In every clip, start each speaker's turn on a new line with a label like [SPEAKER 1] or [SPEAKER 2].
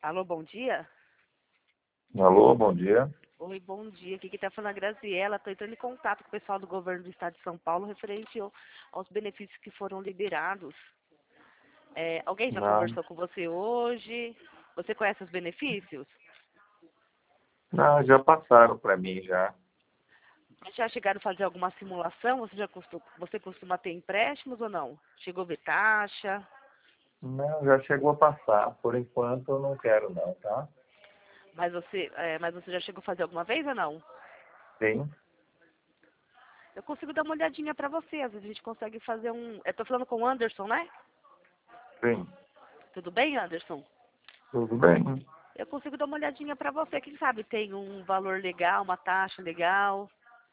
[SPEAKER 1] Alô, bom dia?
[SPEAKER 2] Alô, bom dia.
[SPEAKER 1] Oi, bom dia. Aqui que tá falando a Graziela. Estou entrando em contato com o pessoal do governo do estado de São Paulo referente aos benefícios que foram liberados. Alguém já
[SPEAKER 2] Não,
[SPEAKER 1] conversou com você hoje? Você conhece os benefícios?
[SPEAKER 2] não, já passaram para mim já.
[SPEAKER 1] Já chegaram a fazer alguma simulação? Você costuma ter empréstimos ou não? Chegou a ver taxa?
[SPEAKER 2] Não, já chegou a passar. Por enquanto eu não quero não, tá?
[SPEAKER 1] Mas você já chegou a fazer alguma vez ou não?
[SPEAKER 2] Sim,
[SPEAKER 1] Eu consigo dar uma olhadinha para você. Às vezes a gente consegue fazer um... Eu tô falando com o Anderson, né?
[SPEAKER 2] sim.
[SPEAKER 1] Tudo bem, Anderson?
[SPEAKER 2] Tudo bem.
[SPEAKER 1] Eu consigo dar uma olhadinha para você. Quem sabe tem um valor legal, uma taxa legal.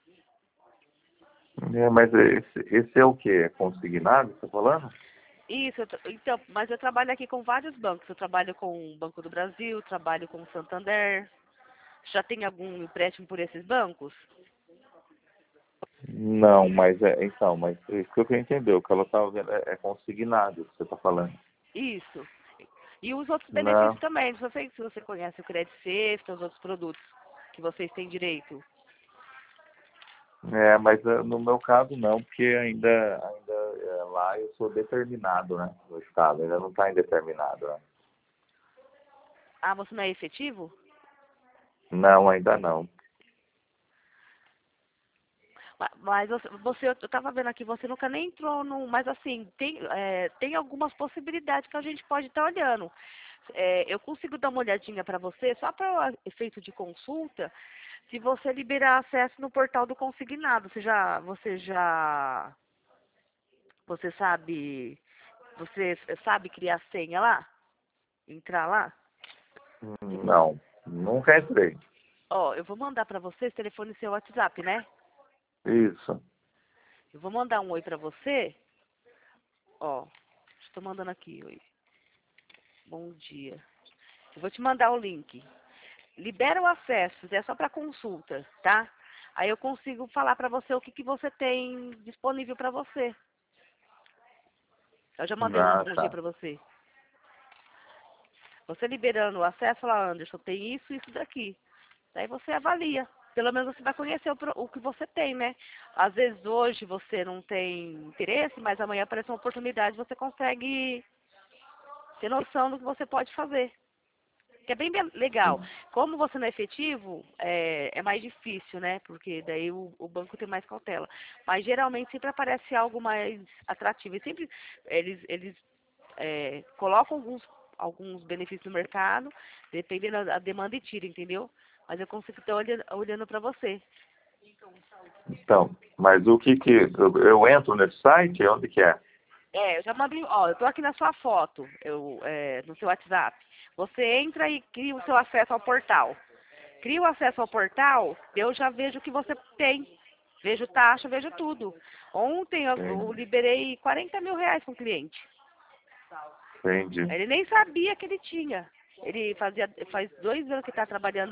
[SPEAKER 2] Mas esse é o quê? É consignado, você tá falando?
[SPEAKER 1] Isso, então, mas eu trabalho aqui com vários bancos. Eu trabalho com o Banco do Brasil, trabalho com o Santander. Já tem algum empréstimo por esses bancos?
[SPEAKER 2] Não, mas isso que eu queria entender. O que ela estava vendo é consignado, que você está falando.
[SPEAKER 1] Isso. E os outros benefícios
[SPEAKER 2] Não,
[SPEAKER 1] também. Não sei se você conhece o Crédito Sexta, os outros produtos que vocês têm direito.
[SPEAKER 2] mas no meu caso não, porque ainda lá eu sou determinado, né? No estado, ainda não está indeterminado, né?
[SPEAKER 1] Ah, você não é efetivo?
[SPEAKER 2] Não, ainda não.
[SPEAKER 1] Mas eu estava vendo aqui, você nunca nem entrou no... Mas assim, tem algumas possibilidades que a gente pode estar olhando. Eu consigo dar uma olhadinha para você, só para efeito de consulta, se você liberar acesso no portal do consignado. Você sabe, você sabe criar senha lá? Entrar lá?
[SPEAKER 2] Não, nunca entrei.
[SPEAKER 1] Ó, eu vou mandar para você esse telefone e seu WhatsApp, né?
[SPEAKER 2] Isso.
[SPEAKER 1] Eu vou mandar um oi para você. Ó, estou mandando aqui, oi. Bom dia. Eu vou te mandar o link. Libera o acesso, é só para consulta, tá? Aí eu consigo falar para você o que você tem disponível para você. Eu já mandei um
[SPEAKER 2] Ah,
[SPEAKER 1] bom dia
[SPEAKER 2] tá.
[SPEAKER 1] para você. Você liberando o acesso, fala, Anderson, tem isso e isso daqui. Daí você avalia. Pelo menos você vai conhecer o que você tem, né? Às vezes hoje você não tem interesse, mas amanhã aparece uma oportunidade, você consegue ter noção do que você pode fazer. Que é legal. Como você não é efetivo, é mais difícil, né? Porque daí o banco tem mais cautela. Mas geralmente sempre aparece algo mais atrativo. E sempre eles colocam alguns benefícios no mercado, dependendo da demanda e tira, entendeu? Mas eu consigo estar olhando para você.
[SPEAKER 2] Então, mas eu entro nesse site? Onde que é?
[SPEAKER 1] Eu já mandei, ó, eu tô aqui na sua foto, no seu WhatsApp. Você entra e cria o seu acesso ao portal. Cria o acesso ao portal, eu já vejo o que você tem. Vejo taxa, vejo tudo. Ontem eu liberei 40 mil reais para um cliente.
[SPEAKER 2] Entendi.
[SPEAKER 1] Ele nem sabia que ele tinha. Ele faz 2 anos que está trabalhando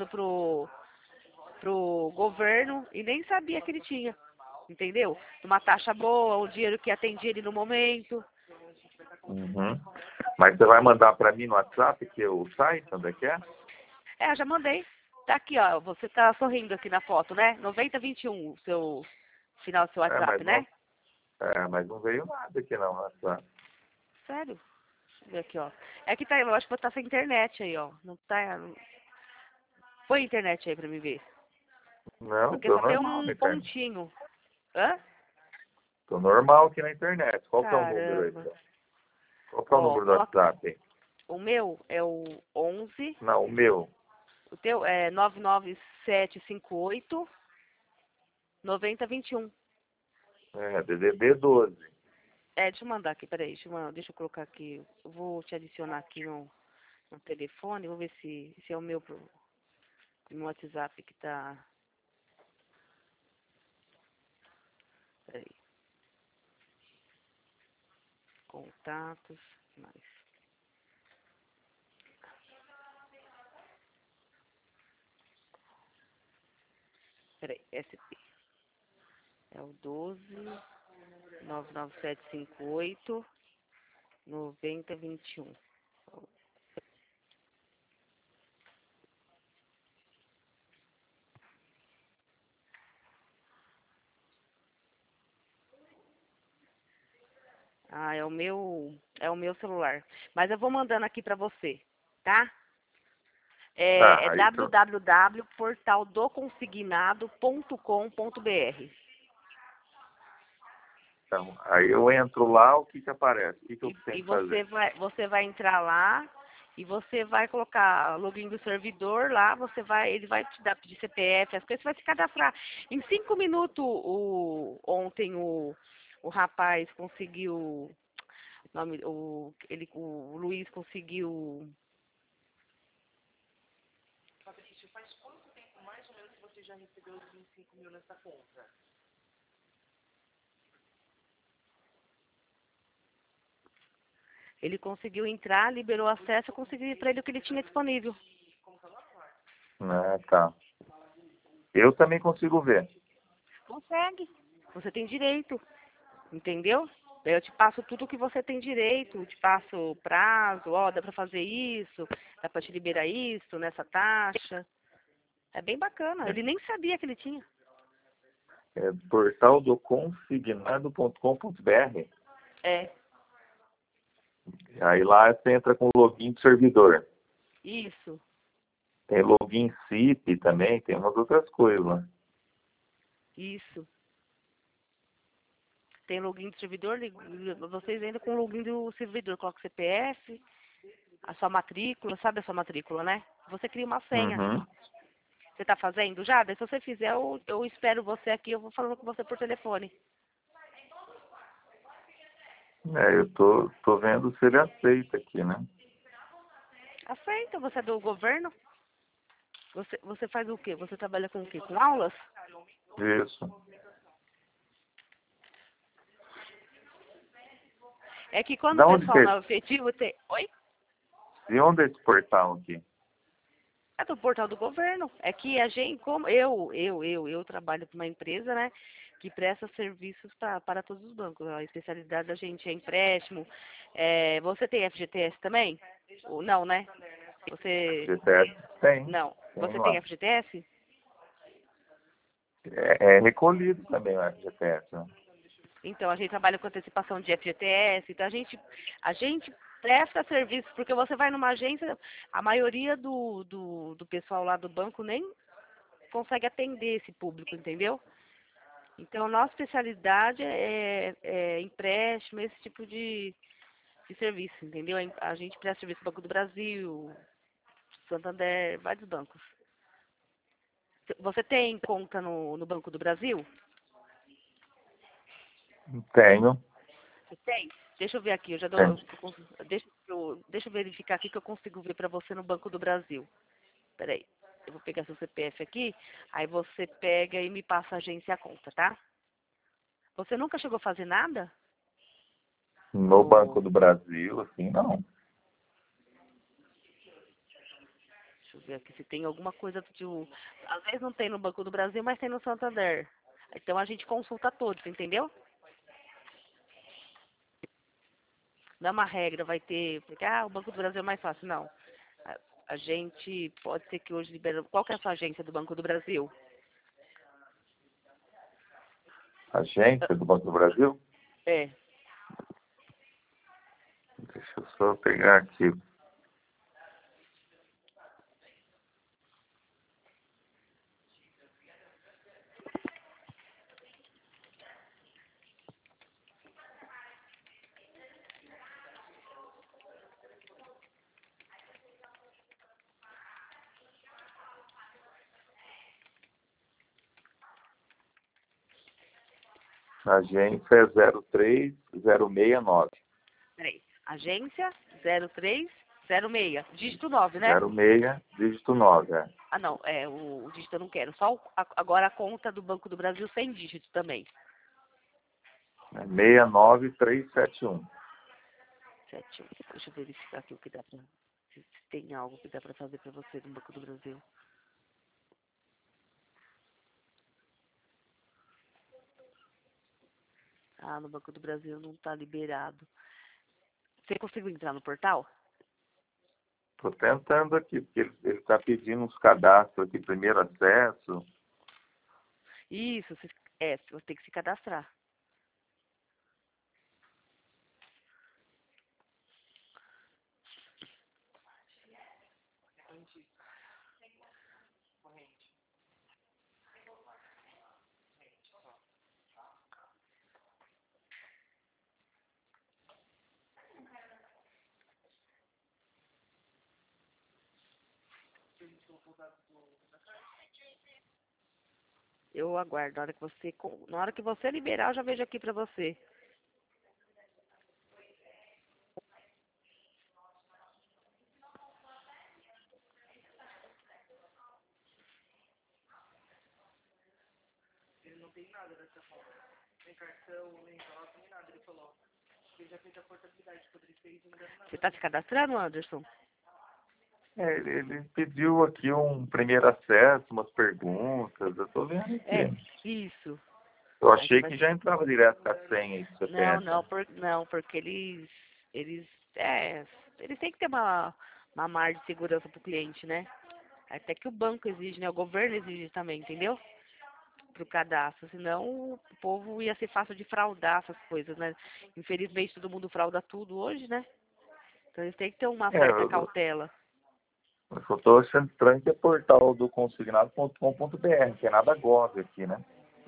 [SPEAKER 1] pro governo e nem sabia que ele tinha. Entendeu? Uma taxa boa, o dinheiro que atendia ele no momento.
[SPEAKER 2] Uhum. Mas você vai mandar para mim no WhatsApp que o site, onde é que é?
[SPEAKER 1] Eu já mandei. Tá aqui, ó. Você tá sorrindo aqui na foto, né? 9021, o seu final do seu
[SPEAKER 2] É,
[SPEAKER 1] WhatsApp,
[SPEAKER 2] mas
[SPEAKER 1] né?
[SPEAKER 2] não, mas não veio nada aqui não no WhatsApp.
[SPEAKER 1] Sério? Deixa eu ver aqui, ó. É que tá, eu acho que tá sem internet aí, ó. Não tá. Põe a internet aí pra me ver.
[SPEAKER 2] Não,
[SPEAKER 1] Porque
[SPEAKER 2] tô
[SPEAKER 1] só tem
[SPEAKER 2] normal
[SPEAKER 1] um
[SPEAKER 2] na internet.
[SPEAKER 1] pontinho. Hã?
[SPEAKER 2] Tô normal aqui na internet. Qual que é o número aí?
[SPEAKER 1] Caramba.
[SPEAKER 2] Qual que é o
[SPEAKER 1] Ó,
[SPEAKER 2] número do
[SPEAKER 1] coloca.
[SPEAKER 2] WhatsApp?
[SPEAKER 1] O meu é o 11.
[SPEAKER 2] Não, o meu.
[SPEAKER 1] O teu é 99758 9021.
[SPEAKER 2] É, DDD 12.
[SPEAKER 1] Deixa eu mandar aqui, peraí. Deixa eu colocar aqui. Eu vou te adicionar aqui no telefone. Vou ver se é o meu WhatsApp que tá. Peraí. Contatos. Mais. Peraí. SP. É o 12 99758 9021. Ah, é o meu celular. Mas eu vou mandando aqui para você, tá? É
[SPEAKER 2] Tá, aí tô,
[SPEAKER 1] www.portaldoconsignado.com.br.
[SPEAKER 2] então, aí eu entro lá, o que que aparece? O que que eu tenho
[SPEAKER 1] E
[SPEAKER 2] que fazer?
[SPEAKER 1] você vai entrar lá e você vai colocar login do servidor lá, ele vai te dar pedir CPF, as coisas, você vai se cadastrar. Em 5 minutos, ontem o rapaz conseguiu, o Luiz conseguiu. Ele conseguiu entrar, liberou acesso, eu consegui para ele o que ele tinha disponível.
[SPEAKER 2] Ah, tá. Eu também consigo ver.
[SPEAKER 1] Consegue. Você tem direito, entendeu? Daí eu te passo tudo o que você tem direito, te passo o prazo, ó, dá para fazer isso, dá para te liberar isso nessa taxa. É bem bacana. Ele nem sabia que ele tinha.
[SPEAKER 2] É portaldoconsignado.com.br.
[SPEAKER 1] É,
[SPEAKER 2] Aí lá você entra com o login do servidor.
[SPEAKER 1] isso,
[SPEAKER 2] Tem login SIP também, tem umas outras coisas lá.
[SPEAKER 1] isso. Tem login do servidor, vocês entram com o login do servidor, coloca o CPF, a sua matrícula, sabe a sua matrícula, né? Você cria uma senha.
[SPEAKER 2] Uhum.
[SPEAKER 1] Você tá fazendo já? Daí se você fizer, eu espero você aqui, eu vou falando com você por telefone.
[SPEAKER 2] Eu tô vendo se ele aceita aqui, né?
[SPEAKER 1] Aceita, você é do governo? Você faz o quê? Você trabalha com o quê? Com aulas?
[SPEAKER 2] Isso.
[SPEAKER 1] É que quando o
[SPEAKER 2] Da onde que
[SPEAKER 1] pessoal
[SPEAKER 2] é?
[SPEAKER 1] não é efetivo tem. Oi?
[SPEAKER 2] De onde é esse portal aqui?
[SPEAKER 1] É do portal do governo. É que a gente, como eu trabalho para uma empresa, né, que presta serviços para todos os bancos. A especialidade da gente é empréstimo. É, você tem FGTS também? Ou não, né? Você
[SPEAKER 2] FGTS tem.
[SPEAKER 1] não.
[SPEAKER 2] Tem
[SPEAKER 1] Você tem
[SPEAKER 2] lá.
[SPEAKER 1] FGTS?
[SPEAKER 2] É recolhido também o FGTS, né?
[SPEAKER 1] Então a gente trabalha com antecipação de FGTS. Então a gente presta serviço porque você vai numa agência, a maioria do pessoal lá do banco nem consegue atender esse público, entendeu? Então, nossa especialidade é empréstimo, esse tipo de serviço, entendeu? A gente presta serviço no Banco do Brasil, Santander, vários bancos. Você tem conta no Banco do Brasil?
[SPEAKER 2] Tenho.
[SPEAKER 1] Você tem? Deixa eu ver aqui, eu já dou.
[SPEAKER 2] Tenho.
[SPEAKER 1] Deixa eu verificar aqui que eu consigo ver para você no Banco do Brasil. Peraí. Eu vou pegar seu CPF aqui, aí você pega e me passa a agência e a conta, tá? Você nunca chegou a fazer nada?
[SPEAKER 2] No Banco
[SPEAKER 1] No.
[SPEAKER 2] do Brasil, assim, não.
[SPEAKER 1] Deixa eu ver aqui se tem alguma coisa às vezes não tem no Banco do Brasil, mas tem no Santander. Então a gente consulta todos, entendeu? Não é uma regra, vai ter, porque o Banco do Brasil é mais fácil. Não. A gente pode ser que hoje libera. Qual que é a sua agência do Banco do Brasil?
[SPEAKER 2] Agência do Banco do Brasil?
[SPEAKER 1] É.
[SPEAKER 2] Deixa eu só pegar aqui. Agência é 03069.
[SPEAKER 1] Peraí. Agência 0306. Dígito 9, né?
[SPEAKER 2] 06, dígito 9, é.
[SPEAKER 1] Ah, não. O dígito eu não quero. Só agora a conta do Banco do Brasil sem dígito também.
[SPEAKER 2] É 69371.
[SPEAKER 1] 7. Deixa eu verificar aqui o que dá pra. Se tem algo que dá pra fazer pra você no Banco do Brasil. Ah, no Banco do Brasil não tá liberado. Você conseguiu entrar no portal?
[SPEAKER 2] Estou tentando aqui, porque ele está pedindo uns cadastros aqui, primeiro acesso.
[SPEAKER 1] Isso, você tem que se cadastrar. Eu aguardo. Na hora que você liberar, eu já vejo aqui pra você. Ele não tem nada dessa forma. Nem cartão, nem envelope, nem nada. Ele falou. Ele já fez a portabilidade quando ele fez ainda não. Você tá se cadastrando, Anderson?
[SPEAKER 2] Ele pediu aqui um primeiro acesso, umas perguntas, eu tô vendo aqui.
[SPEAKER 1] Isso.
[SPEAKER 2] Eu achei que já entrava direto com a senha aí do CPF.
[SPEAKER 1] Não, porque eles têm que ter uma mar de segurança pro cliente, né? Até que o banco exige, né? O governo exige também, entendeu? Pro cadastro, senão o povo ia ser fácil de fraudar essas coisas, né? Infelizmente todo mundo frauda tudo hoje, né? Então eles têm que ter uma certa cautela.
[SPEAKER 2] O que eu tô achando estranho que é portal do consignado.com.br, que é nada gov aqui, né?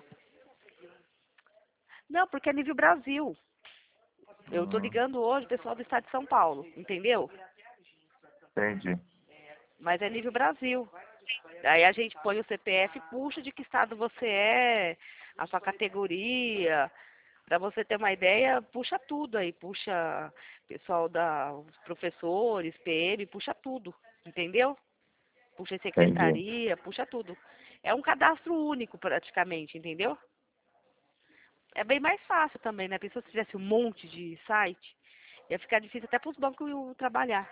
[SPEAKER 1] Não, porque é nível Brasil. Eu tô ligando hoje o pessoal do estado de São Paulo, entendeu?
[SPEAKER 2] Entendi.
[SPEAKER 1] Mas é nível Brasil. Aí a gente põe o CPF e puxa de que estado você é, a sua categoria. Para você ter uma ideia, puxa tudo aí. Puxa pessoal os professores, PM, puxa tudo, entendeu? Puxa secretaria, puxa tudo. É um cadastro único praticamente, entendeu? É bem mais fácil também, né? Pensou se tivesse um monte de site, ia ficar difícil até para os bancos trabalhar.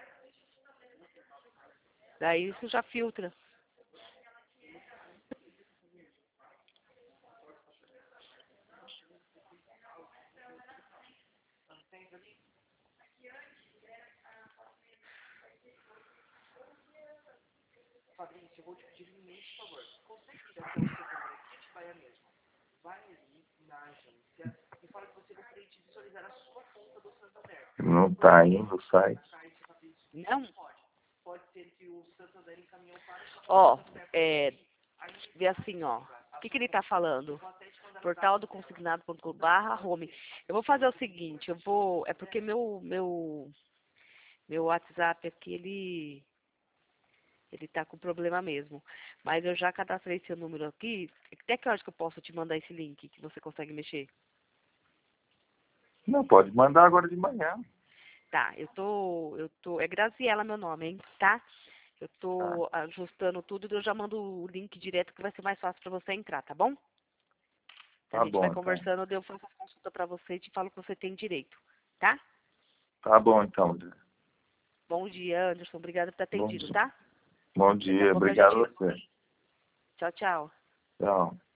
[SPEAKER 1] Daí isso já filtra. Fabrício, eu vou te pedir um imenso favor. Consegue ir até o setor aqui de Bahia mesmo? Vai ali na agência e fala que você gostaria de visualizar a sua conta do Santander.
[SPEAKER 2] Não tá indo o site.
[SPEAKER 1] Não? Pode ser que o Santander encaminhou para... Ó, vê assim, ó. O que ele tá falando? Portal do consignado.com/home. Eu vou fazer o seguinte, é porque meu WhatsApp aqui, ele tá com problema mesmo. Mas eu já cadastrei seu número aqui. Até que horas que eu posso te mandar esse link que você consegue mexer?
[SPEAKER 2] Não, pode mandar agora de manhã.
[SPEAKER 1] Tá, é Graziela meu nome, hein, tá? Eu tô ajustando tudo e eu já mando o link direto que vai ser mais fácil pra você entrar, tá bom?
[SPEAKER 2] Tá
[SPEAKER 1] A gente
[SPEAKER 2] bom,
[SPEAKER 1] vai
[SPEAKER 2] então.
[SPEAKER 1] conversando, eu faço a consulta pra você e te falo que você tem direito, tá?
[SPEAKER 2] Tá bom, então.
[SPEAKER 1] Bom dia, Anderson. Obrigada por ter atendido, tá?
[SPEAKER 2] Bom dia, obrigado a você.
[SPEAKER 1] Tchau, tchau.
[SPEAKER 2] Tchau.